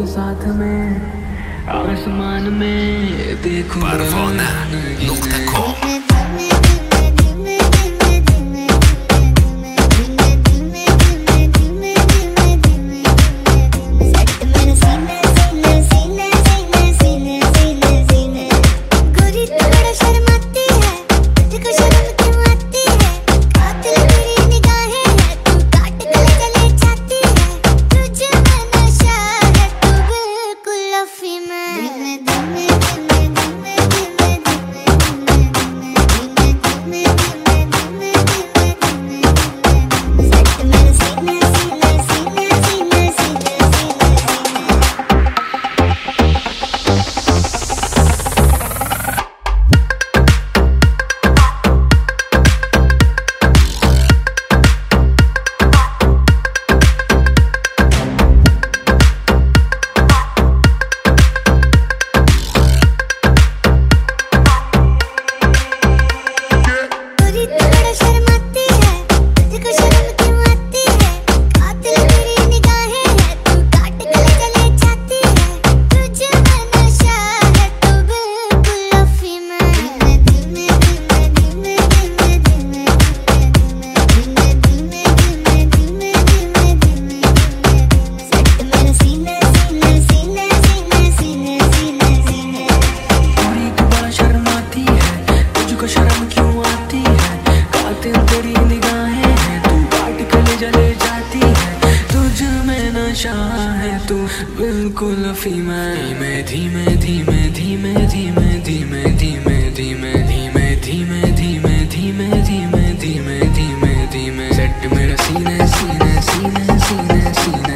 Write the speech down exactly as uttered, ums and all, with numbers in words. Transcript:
के साथ में आसमान में देखूं परवाना नुक्ता कॉम। है तू बिल्कुल फीमा। धीमे धीमे धीमे धीमे धीमे धीमे धीमे धीमे धीमे धीमे धीमे धीमे धीमे धीमे धीमे सेट मेरा सीने सीने सीने सीने सीने